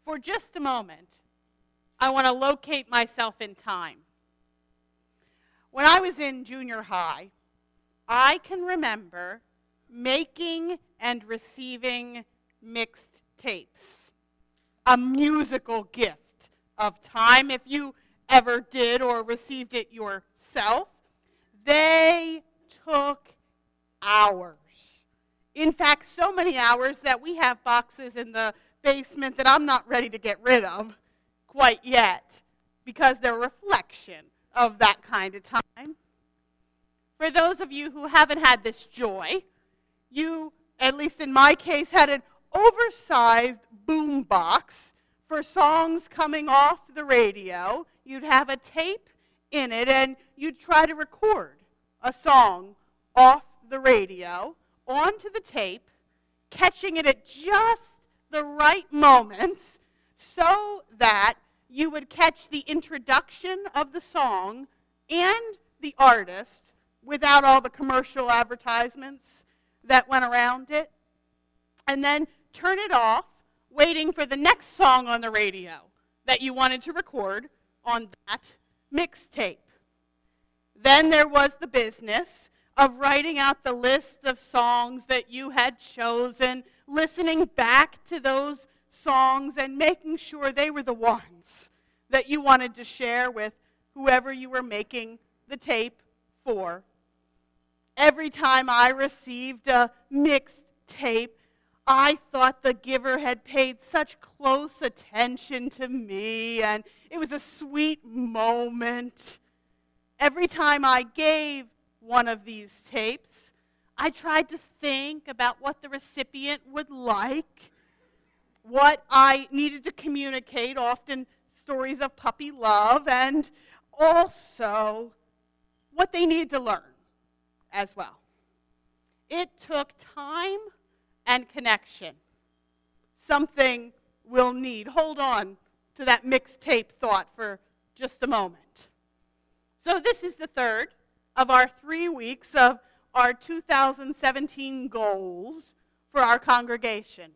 for just a moment, I want to locate myself in time. When I was in junior high, I can remember making and receiving mixed tapes, a musical gift of time. If you ever did or received it yourself, they took hours. In fact, so many hours that we have boxes in the basement that I'm not ready to get rid of quite yet, because they're a reflection of that kind of time. For those of you who haven't had this joy, you, at least in my case, had an oversized boom box for songs coming off the radio. You'd have a tape in it, and you'd try to record a song off the radio onto the tape, catching it at just the right moments so that you would catch the introduction of the song and the artist without all the commercial advertisements that went around it, and then turn it off, waiting for the next song on the radio that you wanted to record on that mixtape. Then there was the business of writing out the list of songs that you had chosen, listening back to those songs and making sure they were the ones that you wanted to share with whoever you were making the tape for. Every time I received a mixed tape, I thought the giver had paid such close attention to me, and it was a sweet moment. Every time I gave one of these tapes, I tried to think about what the recipient would like, what I needed to communicate, often stories of puppy love, and also what they needed to learn as well. It took time and connection, something we'll need. Hold on to that mixtape thought for just a moment. So this is the third of our 3 weeks of our 2017 goals for our congregation.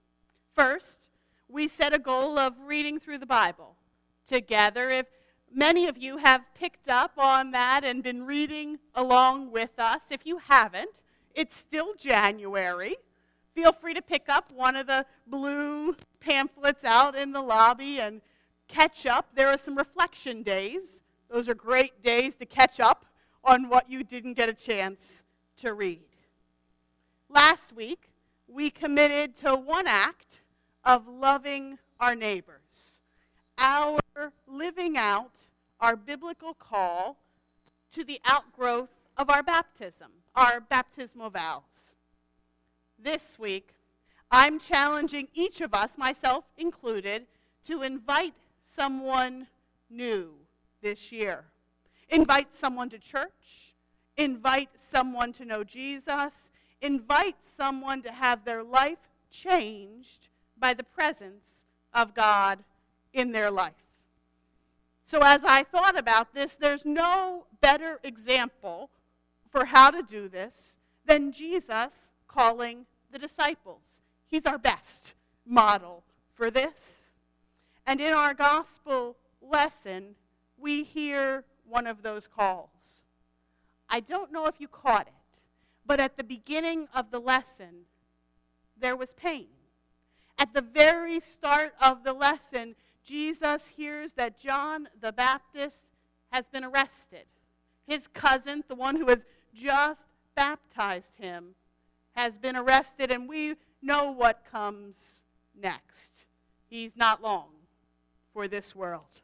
First, we set a goal of reading through the Bible together. If many of you have picked up on that and been reading along with us, if you haven't, it's still January. Feel free to pick up one of the blue pamphlets out in the lobby and catch up. There are some reflection days. Those are great days to catch up on what you didn't get a chance to read. Last week, we committed to one act of loving our neighbors, our living out our biblical call to the outgrowth of our baptism, our baptismal vows. This week, I'm challenging each of us, myself included, to invite someone new this year. Invite someone to church. Invite someone to know Jesus. Invite someone to have their life changed by the presence of God in their life. So as I thought about this, there's no better example for how to do this than Jesus calling the disciples. He's our best model for this. And in our gospel lesson, we hear one of those calls. I don't know if you caught it, but at the beginning of the lesson, there was pain. At the very start of the lesson, Jesus hears that John the Baptist has been arrested. His cousin, the one who has just baptized him, has been arrested, and we know what comes next. He's not long for this world.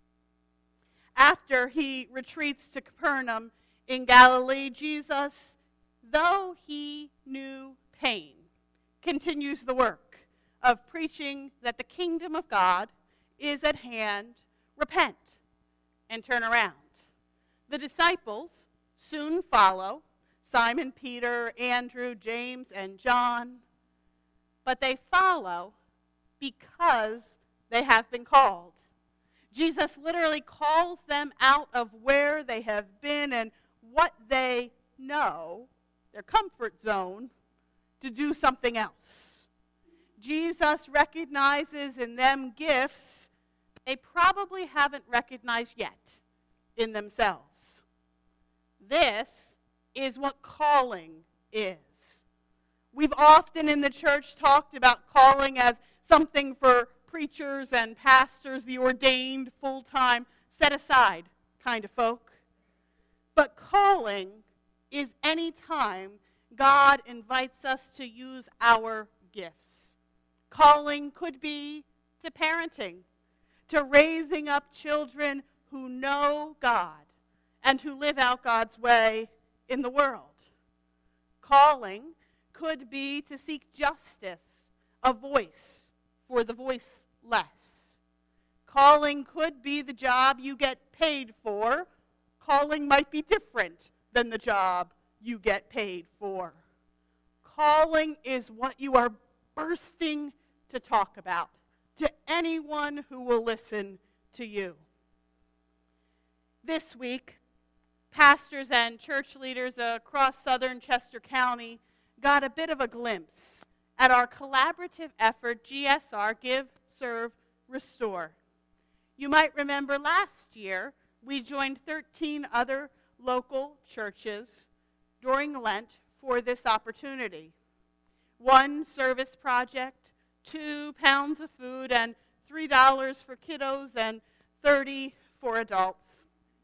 After he retreats to Capernaum in Galilee, Jesus, though he knew pain, continues the work of preaching that the kingdom of God is at hand. Repent and turn around. The disciples soon follow, Simon, Peter, Andrew, James, and John, but they follow because they have been called. Jesus literally calls them out of where they have been and what they know, their comfort zone, to do something else. Jesus recognizes in them gifts they probably haven't recognized yet in themselves. This is what calling is. We've often in the church talked about calling as something for preachers and pastors, the ordained, full-time, set-aside kind of folk. But calling is any time God invites us to use our gifts. Calling could be to parenting, to raising up children who know God and who live out God's way in the world. Calling could be to seek justice, a voice for the voiceless. Calling could be the job you get paid for. Calling might be different than the job you get paid for. Calling is what you are bursting to talk about to anyone who will listen to you. This week, pastors and church leaders across southern Chester County got a bit of a glimpse at our collaborative effort, GSR, Give, Serve, Restore. You might remember last year, we joined 13 other local churches during Lent for this opportunity. 1 service project, 2 pounds of food, and $3 for kiddos and $30 for adults.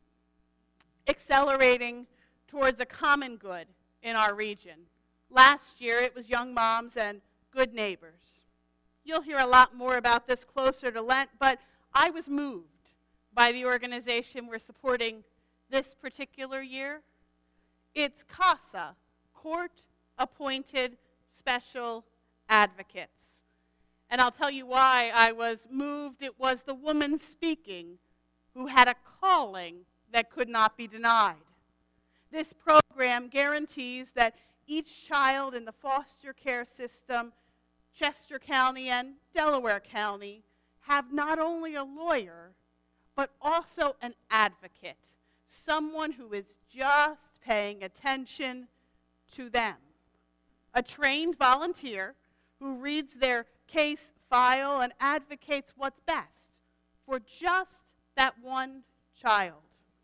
Accelerating towards a common good in our region. Last year, it was young moms and good neighbors. You'll hear a lot more about this closer to Lent, but I was moved by the organization we're supporting this particular year. It's CASA, Court-Appointed Special Advocates. And I'll tell you why I was moved. It was the woman speaking who had a calling that could not be denied. This program guarantees that each child in the foster care system, Chester County and Delaware County, have not only a lawyer, but also an advocate, someone who is just paying attention to them. A trained volunteer who reads their case file and advocates what's best for just that one child.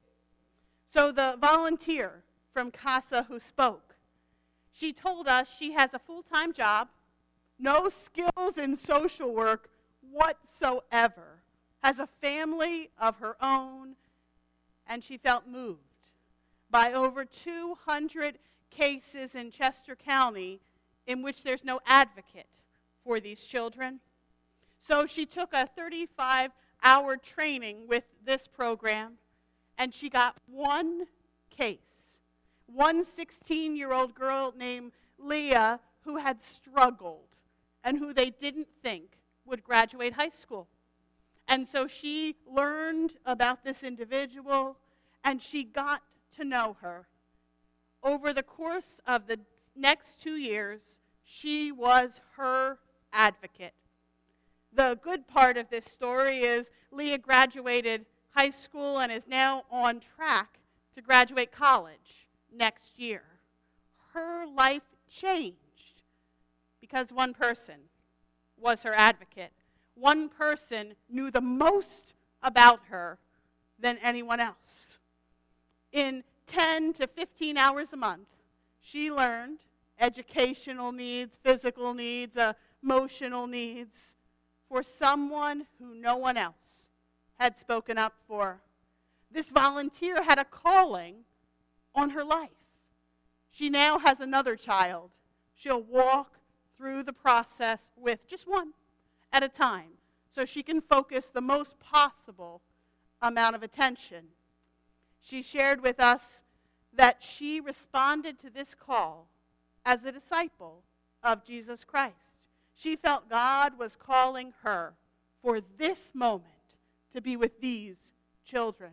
So the volunteer from CASA who spoke, she told us she has a full-time job, no skills in social work whatsoever, has a family of her own, and she felt moved by over 200 cases in Chester County in which there's no advocate for these children. So she took a 35-hour training with this program, and she got one case. One 16-year-old girl named Leah who had struggled and who they didn't think would graduate high school. And so she learned about this individual, and she got to know her. Over the course of the next 2 years, she was her advocate. The good part of this story is Leah graduated high school and is now on track to graduate college next year. Her life changed because one person was her advocate. One person knew the most about her than anyone else. In 10 to 15 hours a month, she learned educational needs, physical needs, emotional needs for someone who no one else had spoken up for. This volunteer had a calling on her life. She now has another child. She'll walk through the process with just one at a time so she can focus the most possible amount of attention. She shared with us that she responded to this call as a disciple of Jesus Christ. She felt God was calling her for this moment to be with these children.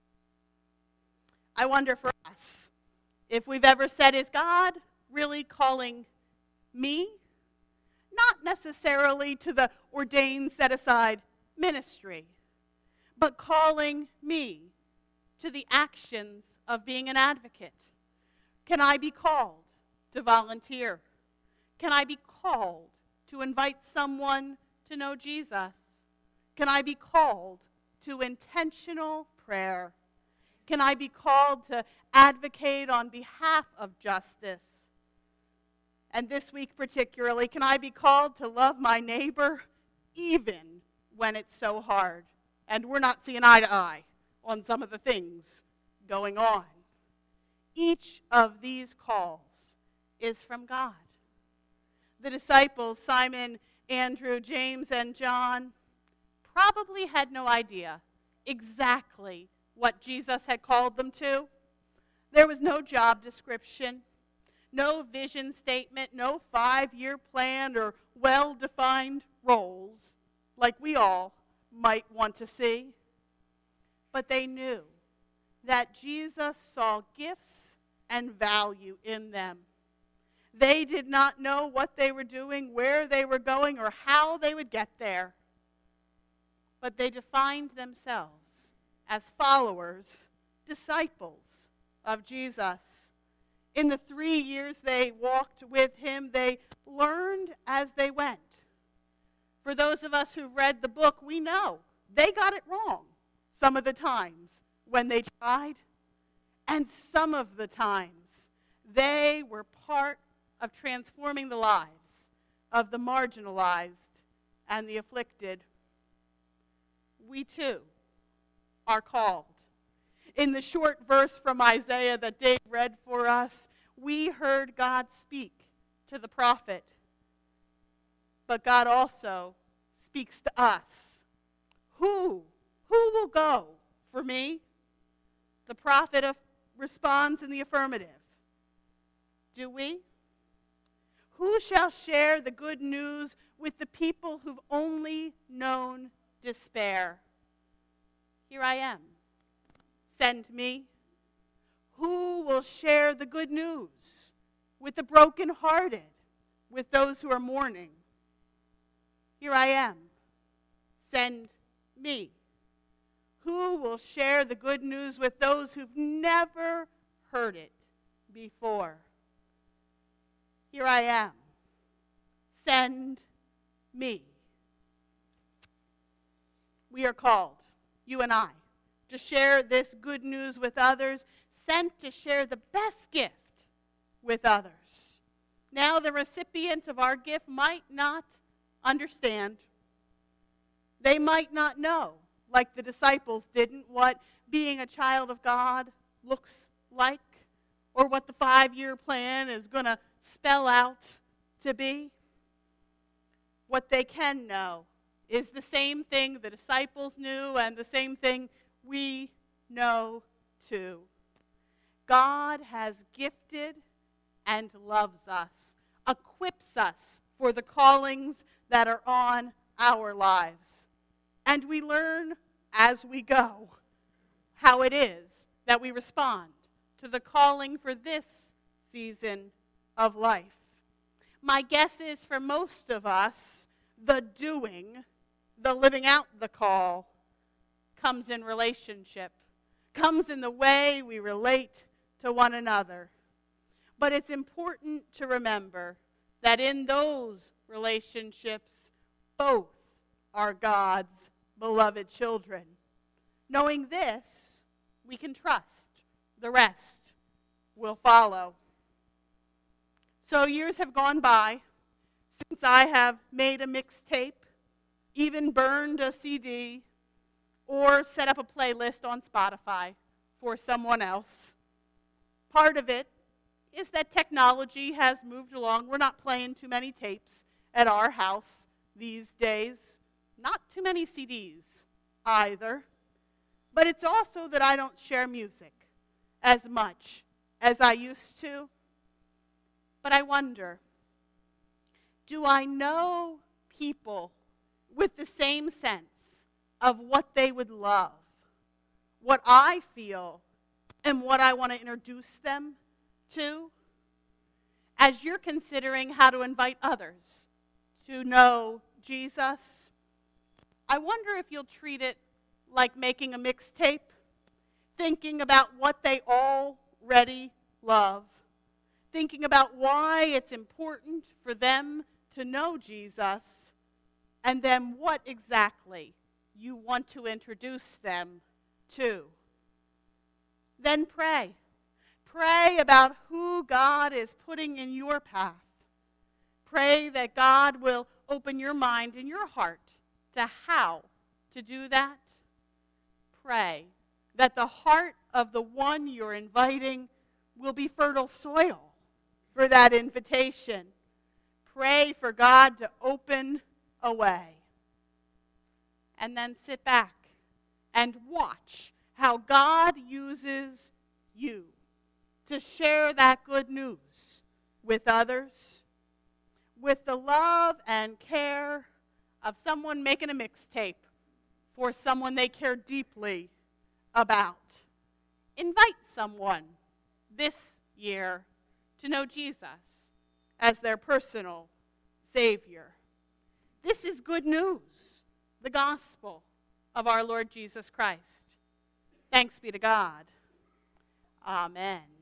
I wonder for us if we've ever said, is God really calling me? Not necessarily to the ordained, set-aside ministry, but calling me to the actions of being an advocate. Can I be called to volunteer? Can I be called to invite someone to know Jesus? Can I be called to intentional prayer? Can I be called to advocate on behalf of justice? And this week particularly, can I be called to love my neighbor even when it's so hard and we're not seeing eye to eye on some of the things going on? Each of these calls is from God. The disciples, Simon, Andrew, James, and John, probably had no idea exactly what Jesus had called them to. There was no job description, no vision statement, no 5-year plan or well-defined roles like we all might want to see. But they knew that Jesus saw gifts and value in them. They did not know what they were doing, where they were going, or how they would get there. But they defined themselves as followers, disciples of Jesus. In the 3 years they walked with him, they learned as they went. For those of us who've read the book, we know they got it wrong some of the times when they tried, and some of the times they were part of transforming the lives of the marginalized and the afflicted. We too are called. In the short verse from Isaiah that Dave read for us, we heard God speak to the prophet. But God also speaks to us. Who will go for me? The prophet responds in the affirmative. Do we? Who shall share the good news with the people who've only known despair? Here I am. Send me. Who will share the good news with the brokenhearted, with those who are mourning? Here I am. Send me. Who will share the good news with those who've never heard it before? Here I am. Send me. We are called, you and I, to share this good news with others, sent to share the best gift with others. Now the recipient of our gift might not understand. They might not know, like the disciples didn't, what being a child of God looks like, or what the 5-year plan is going to spell out to be. What they can know is the same thing the disciples knew and the same thing we know too. God has gifted and loves us, equips us for the callings that are on our lives. And we learn as we go how it is that we respond to the calling for this season of life. My guess is for most of us, the doing, the living out the call, comes in relationship, comes in the way we relate to one another. But it's important to remember that in those relationships, both are God's beloved children. Knowing this, we can trust. The rest will follow. So years have gone by since I have made a mixtape, even burned a CD, or set up a playlist on Spotify for someone else. Part of it is that technology has moved along. We're not playing too many tapes at our house these days. Not too many CDs either. But it's also that I don't share music as much as I used to. But I wonder, do I know people with the same sense of what they would love, what I feel, and what I want to introduce them to? As you're considering how to invite others to know Jesus, I wonder if you'll treat it like making a mixtape, thinking about what they already love, thinking about why it's important for them to know Jesus, and then what exactly you want to introduce them to. Then pray. Pray about who God is putting in your path. Pray that God will open your mind and your heart to how to do that. Pray that the heart of the one you're inviting will be fertile soil for that invitation. Pray for God to open a way. And then sit back and watch how God uses you to share that good news with others, with the love and care of someone making a mixtape for someone they care deeply about. Invite someone this year to know Jesus as their personal Savior. This is good news, the gospel of our Lord Jesus Christ. Thanks be to God. Amen.